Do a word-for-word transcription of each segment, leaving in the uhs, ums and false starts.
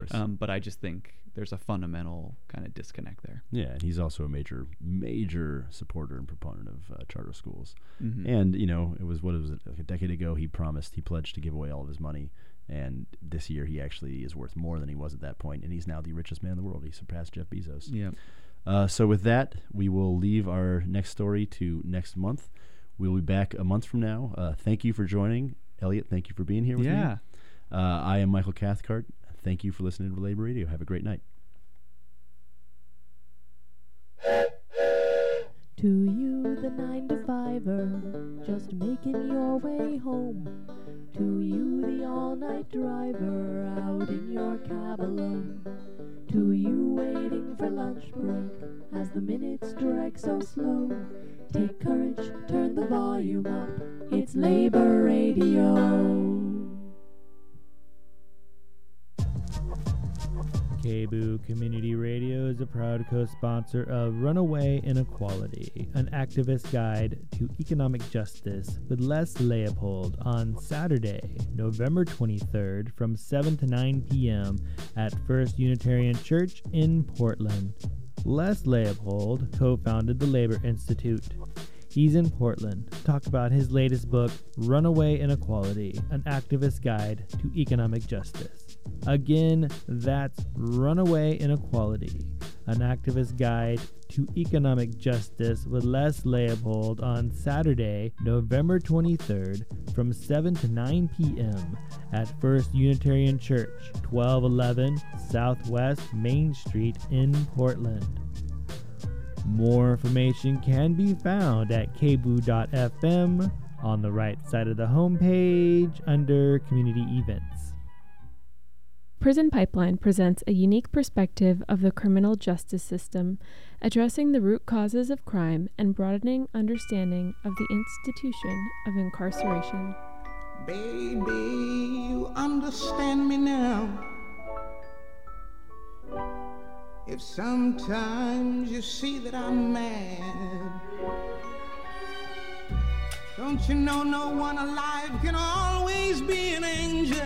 course. Um, but I just think there's a fundamental kind of disconnect there. Yeah, and he's also a major, major supporter and proponent of uh, charter schools. Mm-hmm. And, you know, it was, what it was, like a decade ago, he promised, he pledged to give away all of his money. And this year he actually is worth more than he was at that point, and he's now the richest man in the world. He surpassed Jeff Bezos. Yeah. Uh, so with that, we will leave our next story to next month. We'll be back a month from now. Uh, thank you for joining. Elliot, thank you for being here with yeah. me. Uh, I am Michael Cathcart. Thank you for listening to Labor Radio. Have a great night. To you, the nine to fiver, just making your way home. To you, the all-night driver, out in your cab alone. To you, waiting for lunch break, as the minutes drag so slow. Take courage, turn the volume up, it's Labor Radio. K B O O Community Radio is a proud co-sponsor of Runaway Inequality, an activist guide to economic justice with Les Leopold on Saturday, November twenty-third from seven to nine p.m. at First Unitarian Church in Portland. Les Leopold co-founded the Labor Institute. He's in Portland to talk about his latest book, Runaway Inequality, an activist guide to economic justice. Again, that's Runaway Inequality, an activist guide to economic justice with Les Leopold on Saturday, November twenty-third from seven to nine p.m. at First Unitarian Church, twelve eleven Southwest Main Street in Portland. More information can be found at k b o o dot f m on the right side of the homepage under Community Events. Prison Pipeline presents a unique perspective of the criminal justice system, addressing the root causes of crime and broadening understanding of the institution of incarceration. Baby, you understand me now. If sometimes you see that I'm mad, don't you know no one alive can always be an angel?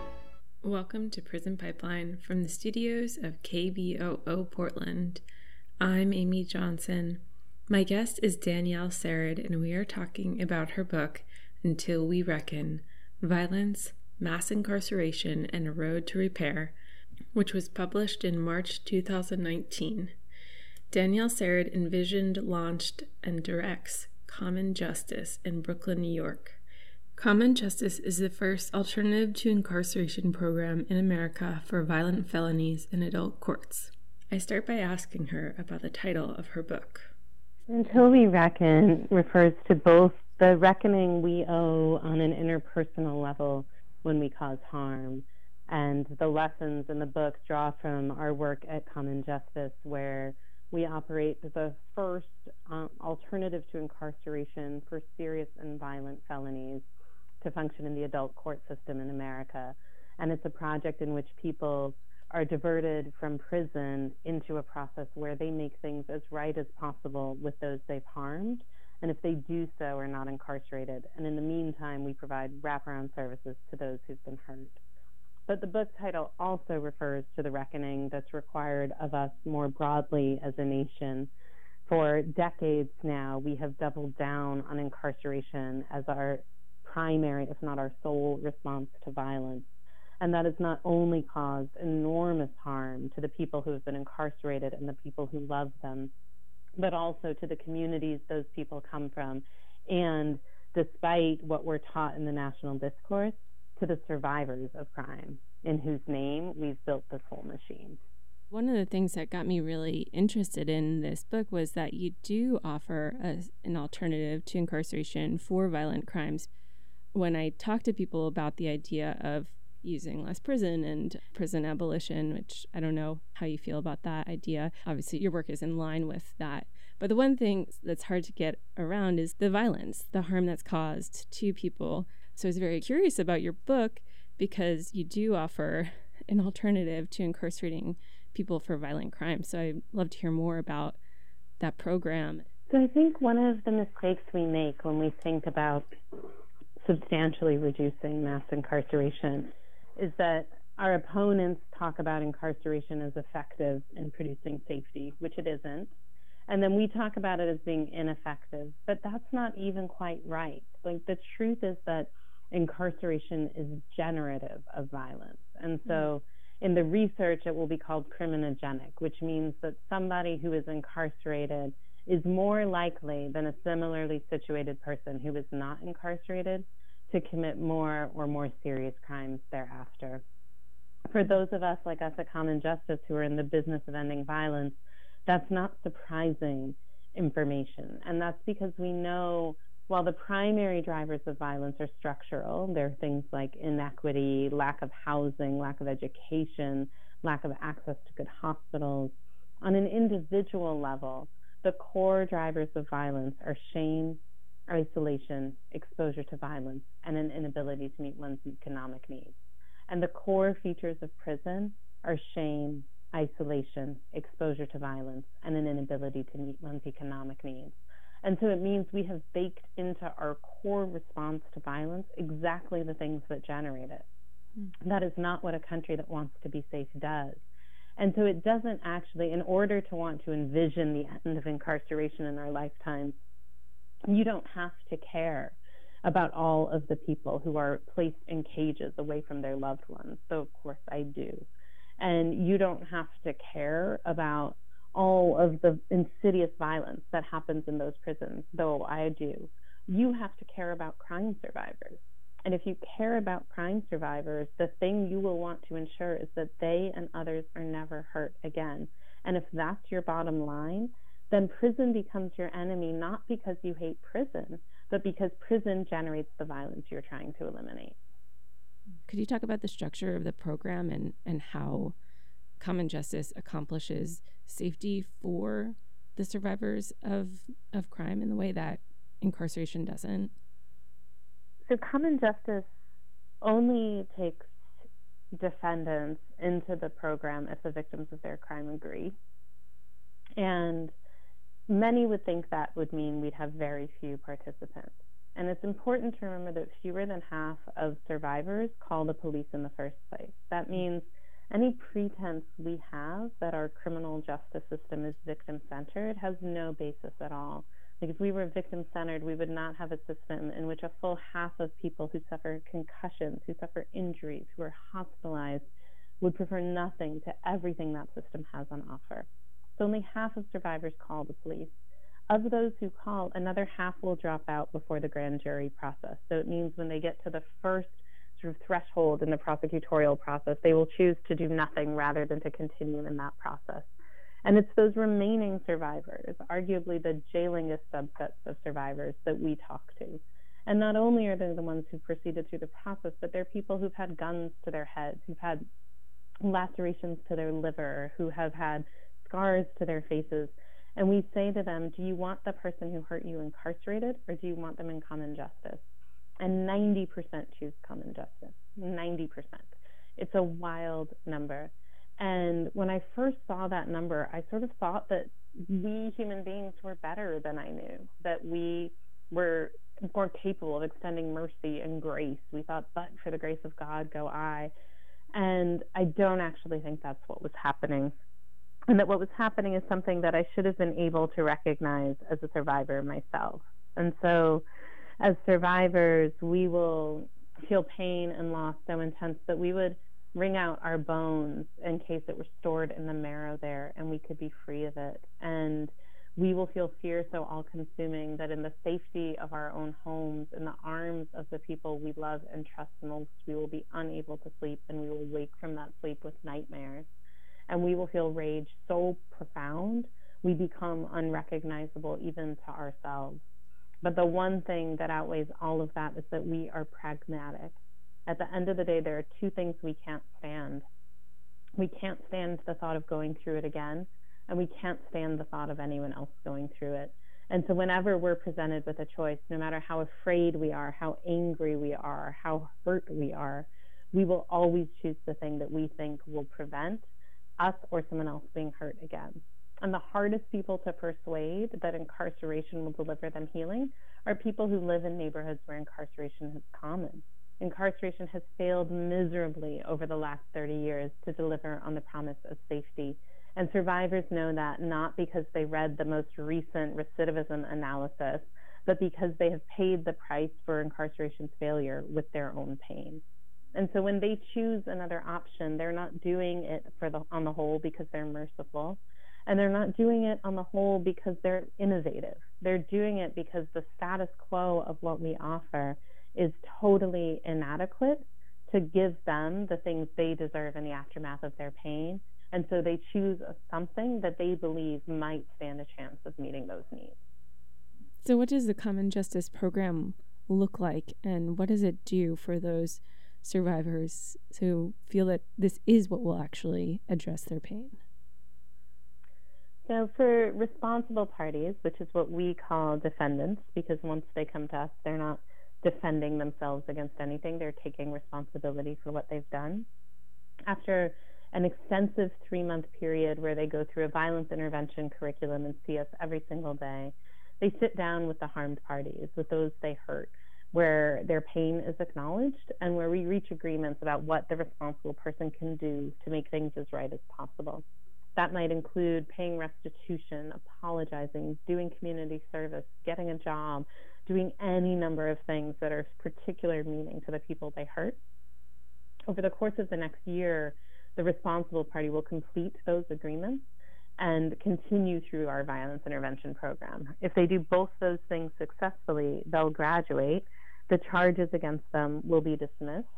Welcome to Prison Pipeline from the studios of K B O O Portland. I'm Amy Johnson. My guest is Danielle Serid, and we are talking about her book, Until We Reckon, Violence, Mass Incarceration, and a Road to Repair, which was published in March two thousand nineteen. Danielle Serid envisioned, launched, and directs Common Justice in Brooklyn, New York. Common Justice is the first alternative to incarceration program in America for violent felonies in adult courts. I start by asking her about the title of her book. Until We Reckon refers to both the reckoning we owe on an interpersonal level when we cause harm, and the lessons in the book draw from our work at Common Justice, where we operate the first um, alternative to incarceration for serious and violent felonies to function in the adult court system in America. And it's a project in which people are diverted from prison into a process where they make things as right as possible with those they've harmed, and if they do so, are not incarcerated. And in the meantime, we provide wraparound services to those who've been hurt. But the book title also refers to the reckoning that's required of us more broadly as a nation. For decades now, we have doubled down on incarceration as our primary, if not our sole, response to violence. And that has not only caused enormous harm to the people who have been incarcerated and the people who love them, but also to the communities those people come from, and despite what we're taught in the national discourse, to the survivors of crime, in whose name we've built this whole machine. One of the things that got me really interested in this book was that you do offer a, an alternative to incarceration for violent crimes. When I talk to people about the idea of using less prison and prison abolition, which I don't know how you feel about that idea. Obviously, your work is in line with that. But the one thing that's hard to get around is the violence, the harm that's caused to people. So I was very curious about your book because you do offer an alternative to incarcerating people for violent crimes. So I'd love to hear more about that program. So I think one of the mistakes we make when we think about substantially reducing mass incarceration is that our opponents talk about incarceration as effective in producing safety, which it isn't. And then we talk about it as being ineffective, but that's not even quite right. Like, the truth is that incarceration is generative of violence. And so in the research, it will be called criminogenic, which means that somebody who is incarcerated is more likely than a similarly situated person who is not incarcerated to commit more or more serious crimes thereafter. For those of us like us at Common Justice who are in the business of ending violence, that's not surprising information. And that's because we know while the primary drivers of violence are structural, there are things like inequity, lack of housing, lack of education, lack of access to good hospitals. On an individual level, the core drivers of violence are shame, isolation, exposure to violence, and an inability to meet one's economic needs. And the core features of prison are shame, isolation, exposure to violence, and an inability to meet one's economic needs. And so it means we have baked into our core response to violence exactly the things that generate it. Mm. That is not what a country that wants to be safe does. And so it doesn't actually, in order to want to envision the end of incarceration in our lifetimes, you don't have to care about all of the people who are placed in cages away from their loved ones. So of course I do. And you don't have to care about all of the insidious violence that happens in those prisons, though I do. You have to care about crime survivors. And if you care about crime survivors, the thing you will want to ensure is that they and others are never hurt again. And if that's your bottom line, then prison becomes your enemy, not because you hate prison, but because prison generates the violence you're trying to eliminate. Could you talk about the structure of the program and, and how Common Justice accomplishes safety for the survivors of of crime in the way that incarceration doesn't? So Common Justice only takes defendants into the program if the victims of their crime agree. And many would think that would mean we'd have very few participants. And it's important to remember that fewer than half of survivors call the police in the first place. That means any pretense we have that our criminal justice system is victim-centered has no basis at all. Like, if we were victim-centered, we would not have a system in which a full half of people who suffer concussions, who suffer injuries, who are hospitalized, would prefer nothing to everything that system has on offer. So only half of survivors call the police. Of those who call, another half will drop out before the grand jury process. So it means when they get to the first sort of threshold in the prosecutorial process, they will choose to do nothing rather than to continue in that process. And it's those remaining survivors, arguably the jailingest subsets of survivors, that we talk to. And not only are they the ones who proceeded through the process, but they're people who've had guns to their heads, who've had lacerations to their liver, who have had scars to their faces. And we say to them, do you want the person who hurt you incarcerated, or do you want them in common justice? And ninety percent choose common justice, ninety percent. It's a wild number. And when I first saw that number, I sort of thought that we human beings were better than I knew, that we were more capable of extending mercy and grace. We thought, but for the grace of God, go I. And I don't actually think that's what was happening. And that what was happening is something that I should have been able to recognize as a survivor myself. And so as survivors, we will feel pain and loss so intense that we would wring out our bones in case it were stored in the marrow there and we could be free of it. And we will feel fear so all-consuming that in the safety of our own homes, in the arms of the people we love and trust most, we will be unable to sleep, and we will wake from that sleep with nightmares. And we will feel rage so profound, we become unrecognizable even to ourselves. But the one thing that outweighs all of that is that we are pragmatic. At the end of the day, there are two things we can't stand. We can't stand the thought of going through it again, and we can't stand the thought of anyone else going through it. And so whenever we're presented with a choice, no matter how afraid we are, how angry we are, how hurt we are, we will always choose the thing that we think will prevent us or someone else being hurt again. And the hardest people to persuade that incarceration will deliver them healing are people who live in neighborhoods where incarceration is common. Incarceration has failed miserably over the last thirty years to deliver on the promise of safety. And survivors know that not because they read the most recent recidivism analysis, but because they have paid the price for incarceration's failure with their own pain. And so when they choose another option, they're not doing it for the, on the whole because they're merciful, and they're not doing it on the whole because they're innovative. They're doing it because the status quo of what we offer is totally inadequate to give them the things they deserve in the aftermath of their pain. And so they choose something that they believe might stand a chance of meeting those needs. So what does the Common Justice Program look like, and what does it do for those survivors who feel that this is what will actually address their pain? So for responsible parties, which is what we call defendants, because once they come to us, they're not defending themselves against anything. They're taking responsibility for what they've done. After an extensive three-month period where they go through a violence intervention curriculum and see us every single day, they sit down with the harmed parties, with those they hurt, where their pain is acknowledged and where we reach agreements about what the responsible person can do to make things as right as possible. That might include paying restitution, apologizing, doing community service, getting a job, doing any number of things that are of particular meaning to the people they hurt. Over the course of the next year, the responsible party will complete those agreements and continue through our violence intervention program. If they do both those things successfully, they'll graduate, the charges against them will be dismissed,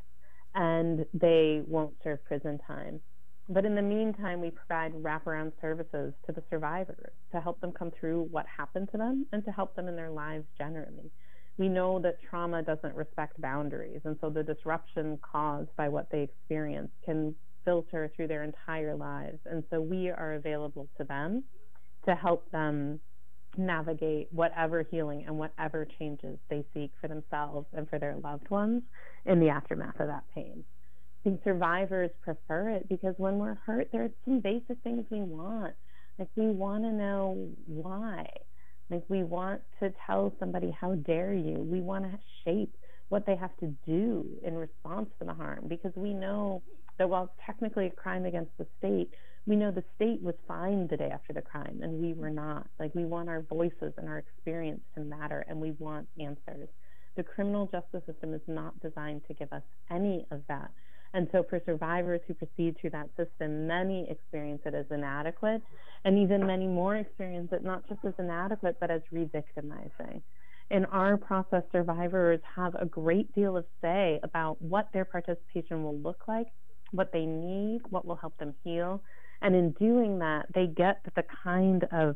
and they won't serve prison time. But in the meantime, we provide wraparound services to the survivors to help them come through what happened to them and to help them in their lives generally. We know that trauma doesn't respect boundaries, and so the disruption caused by what they experience can filter through their entire lives. And so we are available to them to help them navigate whatever healing and whatever changes they seek for themselves and for their loved ones in the aftermath of that pain. I think survivors prefer it because when we're hurt, there are some basic things we want. Like, we want to know why. Like, we want to tell somebody, how dare you? We want to shape what they have to do in response to the harm, because we know that while it's technically a crime against the state, we know the state was fine the day after the crime and we were not. Like, we want our voices and our experience to matter, and we want answers. The criminal justice system is not designed to give us any of that. And so for survivors who proceed through that system, many experience it as inadequate, and even many more experience it not just as inadequate, but as re-victimizing. In our process, survivors have a great deal of say about what their participation will look like, what they need, what will help them heal. And in doing that, they get the kind of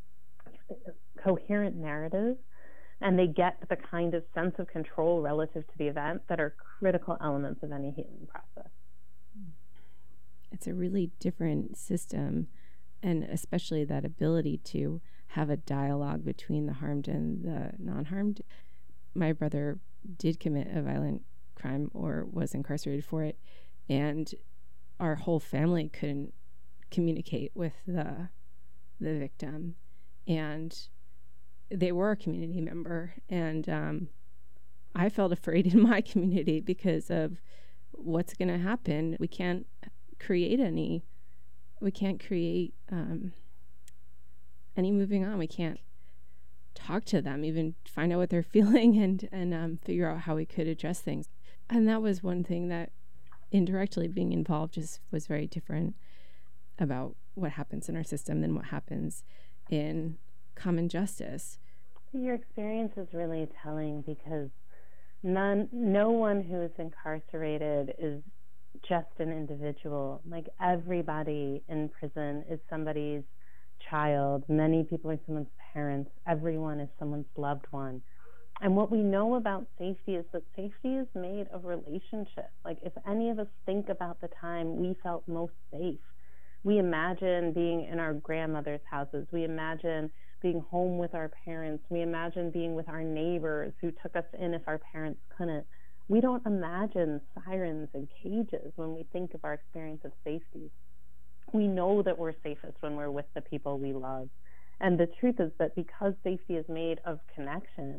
coherent narrative, and they get the kind of sense of control relative to the event that are critical elements of any healing process. It's a really different system, and especially that ability to have a dialogue between the harmed and the non-harmed. My brother did commit a violent crime or was incarcerated for it, and our whole family couldn't communicate with the the victim, and they were a community member, and um, I felt afraid in my community because of what's going to happen. We can't create any, we can't create um, any moving on. We can't talk to them, even find out what they're feeling, and and um, figure out how we could address things. And that was one thing that indirectly being involved just was very different about what happens in our system than what happens in common justice. Your experience is really telling, because none, no one who is incarcerated is just an individual. Like, everybody in prison is somebody's child. Many people are someone's parents. Everyone is someone's loved one. And what we know about safety is that safety is made of relationship. Like, if any of us think about the time we felt most safe, we imagine being in our grandmother's houses. We imagine being home with our parents. We imagine being with our neighbors who took us in if our parents couldn't. We don't imagine sirens and cages when we think of our experience of safety. We know that we're safest when we're with the people we love. And the truth is that because safety is made of connection,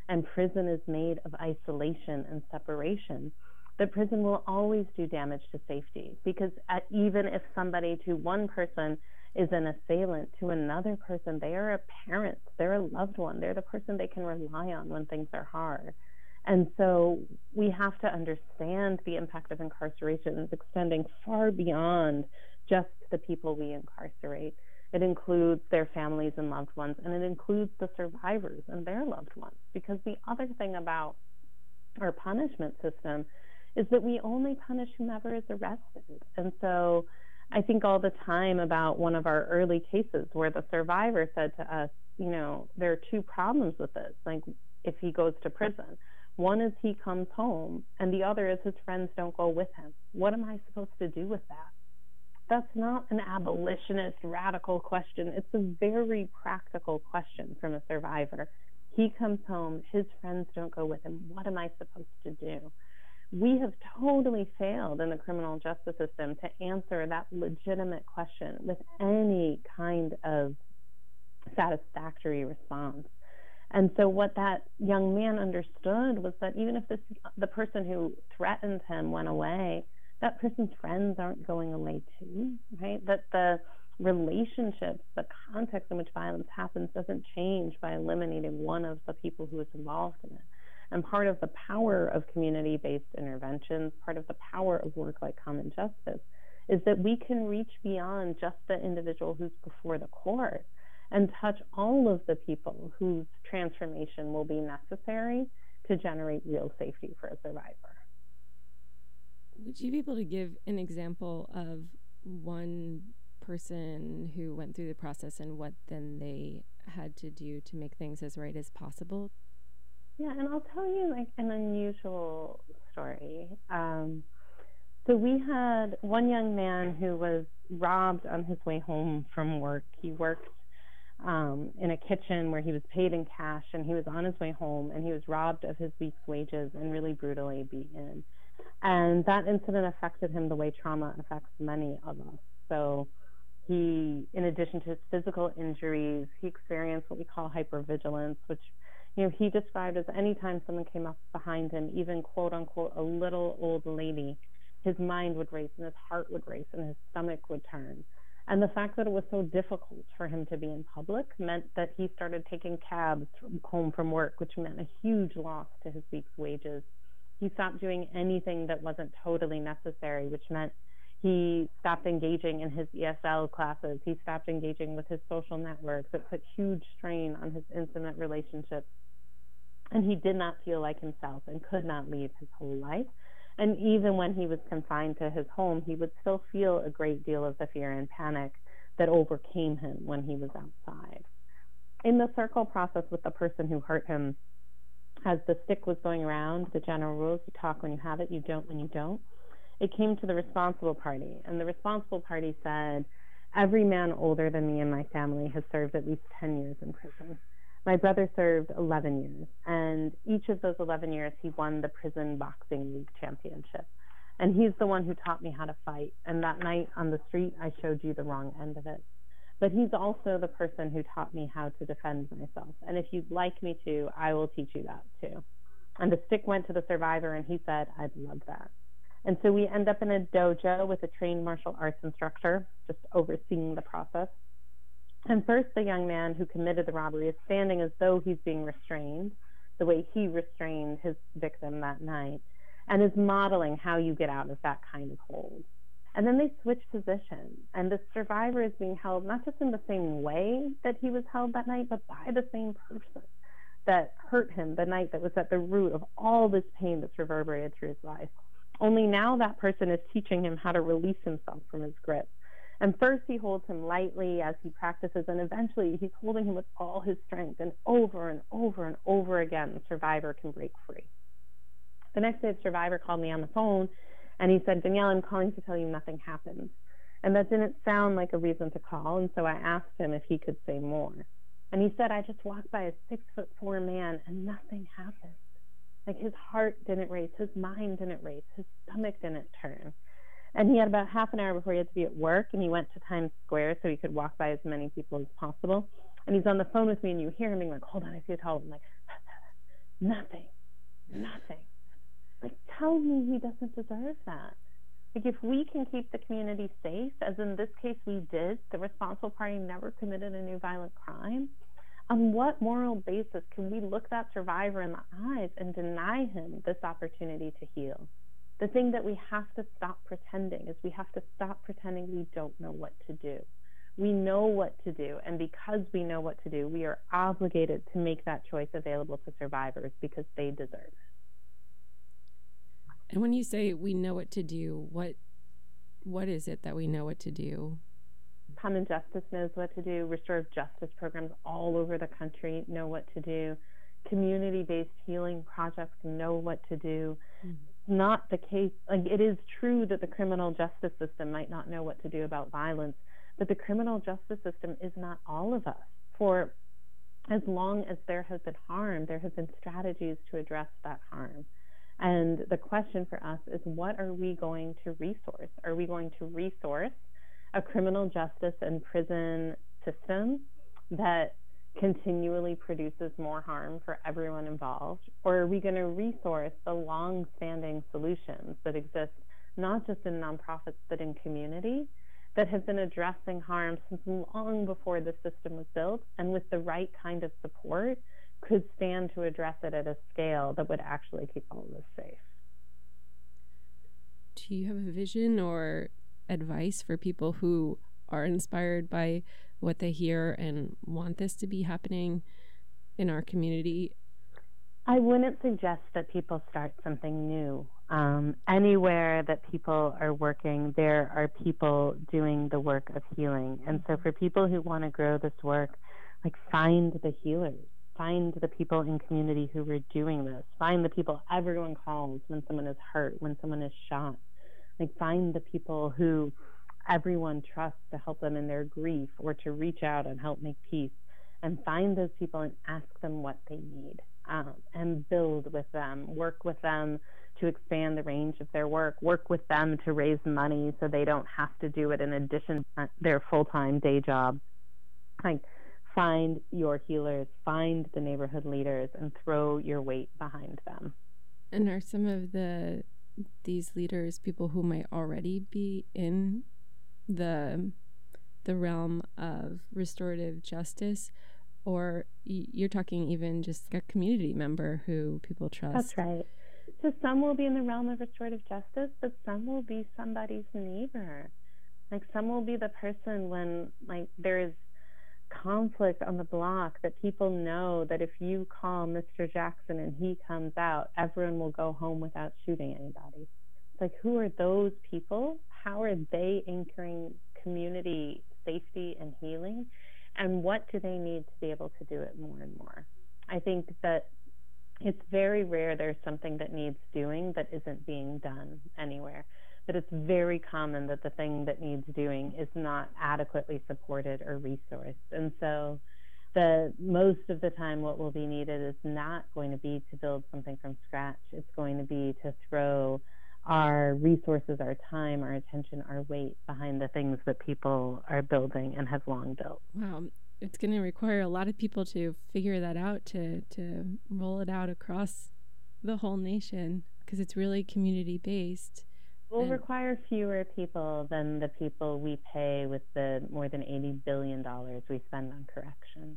and prison is made of isolation and separation, that prison will always do damage to safety, because at, even if somebody to one person is an assailant, to another person, they are a parent, they're a loved one, they're the person they can rely on when things are hard. And so we have to understand the impact of incarceration is extending far beyond just the people we incarcerate. It includes their families and loved ones, and it includes the survivors and their loved ones. Because the other thing about our punishment system is that we only punish whomever is arrested. And so I think all the time about one of our early cases where the survivor said to us, you know, there are two problems with this. Like, if he goes to prison, one is he comes home, and the other is his friends don't go with him. What am I supposed to do with that? That's not an abolitionist radical question. It's a very practical question from a survivor. He comes home, his friends don't go with him. What am I supposed to do? We have totally failed in the criminal justice system to answer that legitimate question with any kind of satisfactory response. And so what that young man understood was that even if this, the person who threatened him went away, that person's friends aren't going away too, right? That the relationships, the context in which violence happens doesn't change by eliminating one of the people who is involved in it. And part of the power of community-based interventions, part of the power of work like Common Justice, is that we can reach beyond just the individual who's before the court and touch all of the people whose transformation will be necessary to generate real safety for a survivor. Would you be able to give an example of one person who went through the process and what then they had to do to make things as right as possible? Yeah, and I'll tell you like an unusual story. Um, so we had one young man who was robbed on his way home from work. He worked um, in a kitchen where he was paid in cash, and he was on his way home, and he was robbed of his week's wages and really brutally beaten. And that incident affected him the way trauma affects many of us. So he, in addition to his physical injuries, he experienced what we call hypervigilance, which, you know, he described as anytime someone came up behind him, even quote unquote a little old lady, his mind would race and his heart would race and his stomach would turn. And the fact that it was so difficult for him to be in public meant that he started taking cabs home from work, which meant a huge loss to his week's wages. He stopped doing anything that wasn't totally necessary, which meant he stopped engaging in his E S L classes. He stopped engaging with his social networks. It put huge strain on his intimate relationships. And he did not feel like himself and could not lead his whole life. And even when he was confined to his home, he would still feel a great deal of the fear and panic that overcame him when he was outside. In the circle process with the person who hurt him, as the stick was going around, the general rules, you talk when you have it, you don't when you don't, it came to the responsible party. And the responsible party said, every man older than me and my family has served at least ten years in prison. My brother served eleven years, and each of those eleven years he won the prison boxing league championship. And he's the one who taught me how to fight. And that night on the street, I showed you the wrong end of it. But he's also the person who taught me how to defend myself. And if you'd like me to, I will teach you that too. And the stick went to the survivor, and he said, I'd love that. And so we end up in a dojo with a trained martial arts instructor, just overseeing the process. And first, the young man who committed the robbery is standing as though he's being restrained, the way he restrained his victim that night, and is modeling how you get out of that kind of hold. And then they switch positions, and the survivor is being held not just in the same way that he was held that night, but by the same person that hurt him the night that was at the root of all this pain that's reverberated through his life. Only now that person is teaching him how to release himself from his grip. And first he holds him lightly as he practices, and eventually he's holding him with all his strength, and over and over and over again, the survivor can break free. The next day, the survivor called me on the phone, and he said, Danielle, I'm calling to tell you nothing happened. And that didn't sound like a reason to call, and so I asked him if he could say more. And he said, I just walked by a six-foot-four man, and nothing happened. Like, his heart didn't race, his mind didn't race, his stomach didn't turn. And he had about half an hour before he had to be at work, and he went to Times Square so he could walk by as many people as possible. And he's on the phone with me, and you hear him being like, hold on, I see a towel. I'm like, Nothing. Nothing. Like, tell me he doesn't deserve that. Like, if we can keep the community safe, as in this case we did, the responsible party never committed a new violent crime, on what moral basis can we look that survivor in the eyes and deny him this opportunity to heal? The thing that we have to stop pretending is we have to stop pretending we don't know what to do. We know what to do, and because we know what to do, we are obligated to make that choice available to survivors because they deserve it. And when you say we know what to do, what what is it that we know what to do? Common Justice knows what to do. Restorative justice programs all over the country know what to do. Community-based healing projects know what to do. Mm-hmm. Not the case, like, it is true that the criminal justice system might not know what to do about violence, but the criminal justice system is not all of us. For as long as there has been harm, there have been strategies to address that harm. And the question for us is, what are we going to resource? Are we going to resource a criminal justice and prison system that continually produces more harm for everyone involved? Or are we going to resource the long-standing solutions that exist not just in nonprofits but in community that have been addressing harm since long before the system was built, and with the right kind of support could stand to address it at a scale that would actually keep all of us safe? Do you have a vision or advice for people who are inspired by what they hear and want this to be happening in our community? I wouldn't suggest that people start something new. Um, anywhere that people are working, there are people doing the work of healing. And so for people who want to grow this work, like, find the healers. Find the people in community who are doing this. Find the people everyone calls when someone is hurt, when someone is shot. Like, find the people who everyone trusts to help them in their grief or to reach out and help make peace. And find those people and ask them what they need, um, and build with them. Work with them to expand the range of their work. Work with them to raise money so they don't have to do it in addition to their full-time day job. Like, find your healers, find the neighborhood leaders, and throw your weight behind them. And are some of the these leaders people who might already be in the the realm of restorative justice, or you're talking even just a community member who people trust? That's right. So some will be in the realm of restorative justice, but some will be somebody's neighbor. Like, some will be the person when, like, there is conflict on the block, that people know that if you call Mister Jackson and he comes out, everyone will go home without shooting anybody. It's like, who are those people? How are they anchoring community safety and healing? And what do they need to be able to do it more and more? I think that it's very rare there's something that needs doing that isn't being done anywhere. But it's very common that the thing that needs doing is not adequately supported or resourced. And so the most of the time what will be needed is not going to be to build something from scratch. It's going to be to throw our resources, our time, our attention, our weight behind the things that people are building and have long built. Wow. It's going to require a lot of people to figure that out, to, to roll it out across the whole nation, because it's really community-based. Will require fewer people than the people we pay with the more than eighty billion dollars we spend on corrections.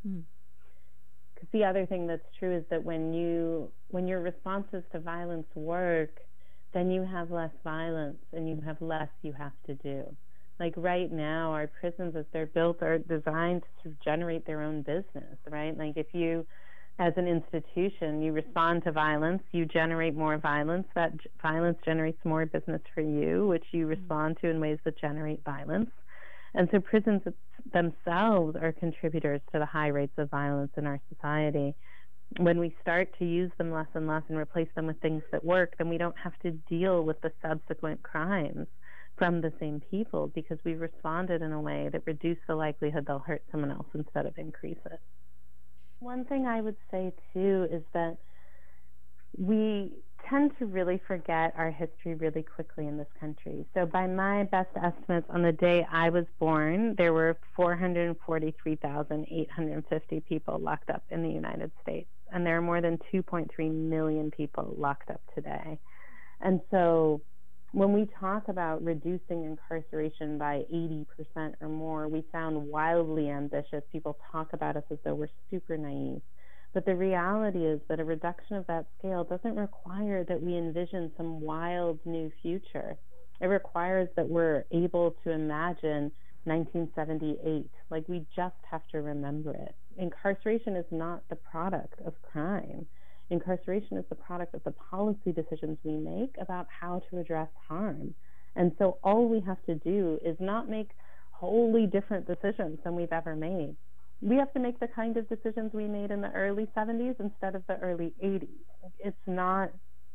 Because hmm. the other thing that's true is that when you when your responses to violence work, then you have less violence and you have less you have to do. Like, right now, our prisons, as they're built, are designed to sort of generate their own business, right? Like, if you, as an institution, you respond to violence, you generate more violence. That g- violence generates more business for you, which you respond to in ways that generate violence. And so prisons themselves are contributors to the high rates of violence in our society. When we start to use them less and less and replace them with things that work, then we don't have to deal with the subsequent crimes from the same people, because we've responded in a way that reduces the likelihood they'll hurt someone else instead of increase it. One thing I would say, too, is that we tend to really forget our history really quickly in this country. So by my best estimates, on the day I was born, there were four hundred forty-three thousand eight hundred fifty people locked up in the United States. and there are more than two point three million people locked up today. And so when we talk about reducing incarceration by eighty percent or more, we sound wildly ambitious. People talk about us as though we're super naive. But the reality is that a reduction of that scale doesn't require that we envision some wild new future. It requires that we're able to imagine nineteen seventy-eight. Like, we just have to remember it. Incarceration is not the product of crime. Incarceration is the product of the policy decisions we make about how to address harm. And so all we have to do is not make wholly different decisions than we've ever made. We have to make the kind of decisions we made in the early seventies instead of the early eighties. It's not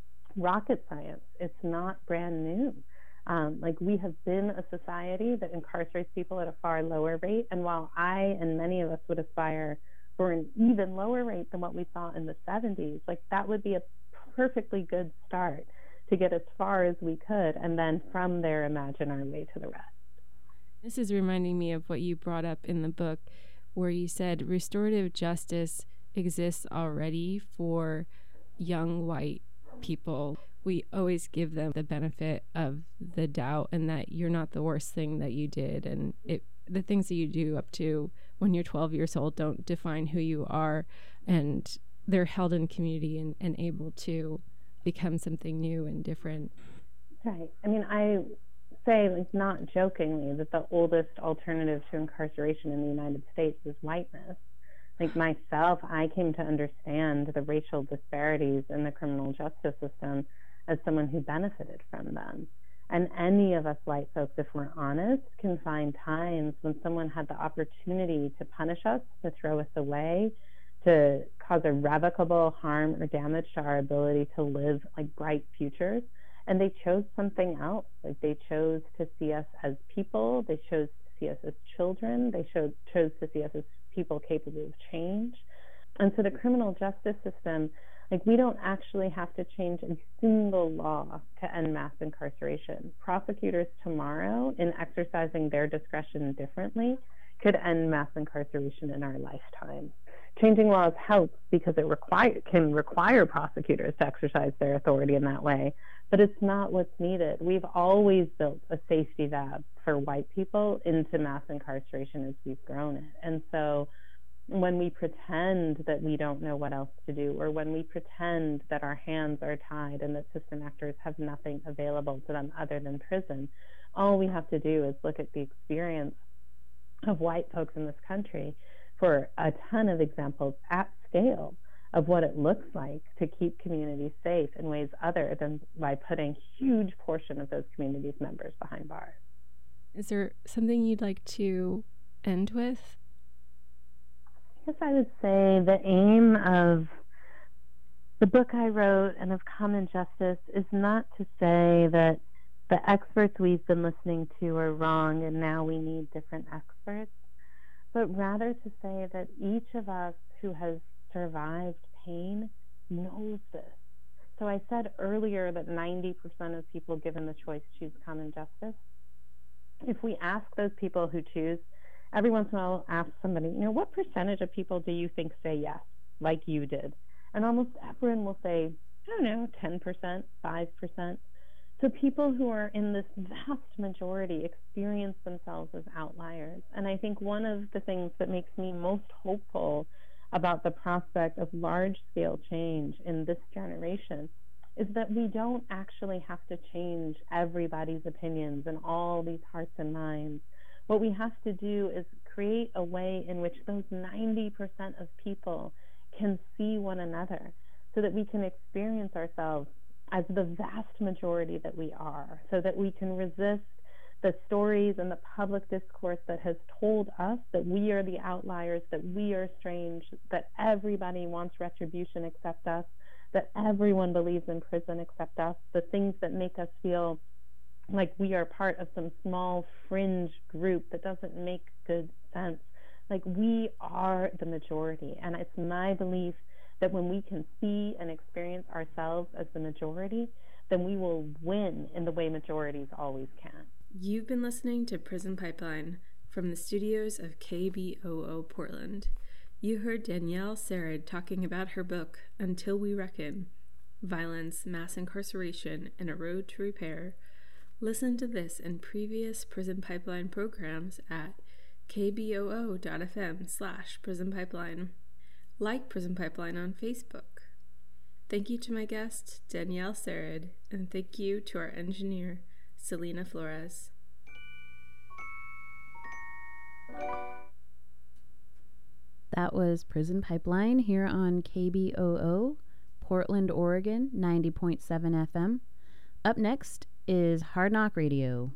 rocket science. It's not brand new. Um, like, we have been a society that incarcerates people at a far lower rate. And while I and many of us would aspire for an even lower rate than what we saw in the seventies, like, that would be a perfectly good start to get as far as we could, and then from there imagine our way to the rest. This is reminding me of what you brought up in the book, where you said restorative justice exists already for young white people. We always give them the benefit of the doubt, and that you're not the worst thing that you did, and it the things that you do up to when you're twelve years old don't define who you are, and they're held in community and, and able to become something new and different. Right. I mean, I say, like, not jokingly, that the oldest alternative to incarceration in the United States is whiteness. Like, myself, I came to understand the racial disparities in the criminal justice system as someone who benefited from them. And any of us white folks, if we're honest, can find times when someone had the opportunity to punish us, to throw us away, to cause irrevocable harm or damage to our ability to live, like, bright futures. And they chose something else. Like, they chose to see us as people. They chose to see us as children. They chose, chose to see us as people capable of change. And so the criminal justice system, like, we don't actually have to change a single law to end mass incarceration. Prosecutors tomorrow, in exercising their discretion differently, could end mass incarceration in our lifetime. Changing laws helps because it require, can require prosecutors to exercise their authority in that way, but it's not what's needed. We've always built a safety valve for white people into mass incarceration as we've grown it. And so when we pretend that we don't know what else to do, or when we pretend that our hands are tied and that system actors have nothing available to them other than prison, all we have to do is look at the experience of white folks in this country for a ton of examples at scale of what it looks like to keep communities safe in ways other than by putting huge portion of those communities' members behind bars. Is there something you'd like to end with? I guess I would say the aim of the book I wrote and of Common Justice is not to say that the experts we've been listening to are wrong and now we need different experts, but rather to say that each of us who has survived pain knows this. So I said earlier that ninety percent of people given the choice choose common justice. If we ask those people who choose, every once in a while ask somebody, you know, what percentage of people do you think say yes, like you did? And almost everyone will say, I don't know, ten percent, five percent. So people who are in this vast majority experience themselves as outliers. And I think one of the things that makes me most hopeful about the prospect of large-scale change in this generation is that we don't actually have to change everybody's opinions and all these hearts and minds. What we have to do is create a way in which those ninety percent of people can see one another so that we can experience ourselves as the vast majority that we are, so that we can resist the stories and the public discourse that has told us that we are the outliers, that we are strange, that everybody wants retribution except us, that everyone believes in prison except us, the things that make us feel like we are part of some small fringe group that doesn't make good sense. Like, we are the majority, and it's my belief that when we can see and experience ourselves as the majority, then we will win in the way majorities always can. You've been listening to Prison Pipeline from the studios of K B O O Portland. You heard Danielle Serid talking about her book, Until We Reckon, Violence, Mass Incarceration, and a Road to Repair. Listen to this and previous Prison Pipeline programs at kboo.fm slash Prison Pipeline. Like Prison Pipeline on Facebook. Thank you to my guest, Danielle Serid, and thank you to our engineer, Selena Flores. That was Prison Pipeline here on K B O O, Portland, Oregon, ninety point seven F M. Up next is Hard Knock Radio.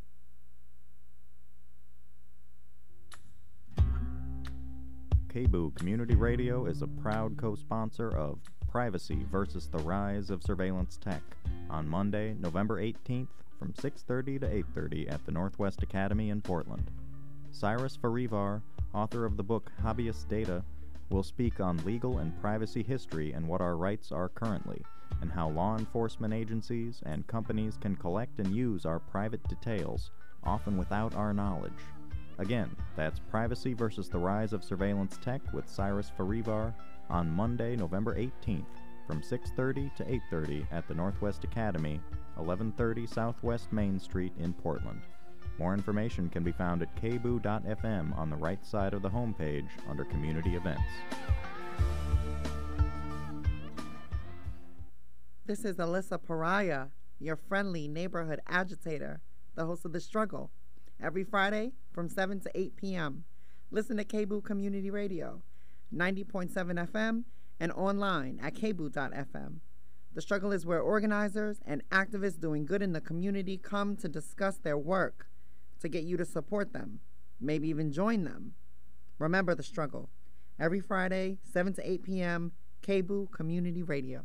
K B O O Community Radio is a proud co-sponsor of Privacy versus the Rise of Surveillance Tech on Monday, November eighteenth from six thirty to eight thirty at the Northwest Academy in Portland. Cyrus Farivar, author of the book Hobbyist Data, will speak on legal and privacy history and what our rights are currently, and how law enforcement agencies and companies can collect and use our private details, often without our knowledge. Again, that's Privacy versus the Rise of Surveillance Tech with Cyrus Farivar on Monday, November eighteenth from six thirty to eight thirty at the Northwest Academy, eleven thirty Southwest Main Street in Portland. More information can be found at k b o o dot f m on the right side of the homepage under Community Events. This is Alyssa Pariah, your friendly neighborhood agitator, the host of The Struggle, every Friday from seven to eight p.m. Listen to K B O O Community Radio, ninety point seven F M, and online at k b o o dot f m. The Struggle is where organizers and activists doing good in the community come to discuss their work, to get you to support them, maybe even join them. Remember The Struggle, every Friday, seven to eight p.m., K B O O Community Radio.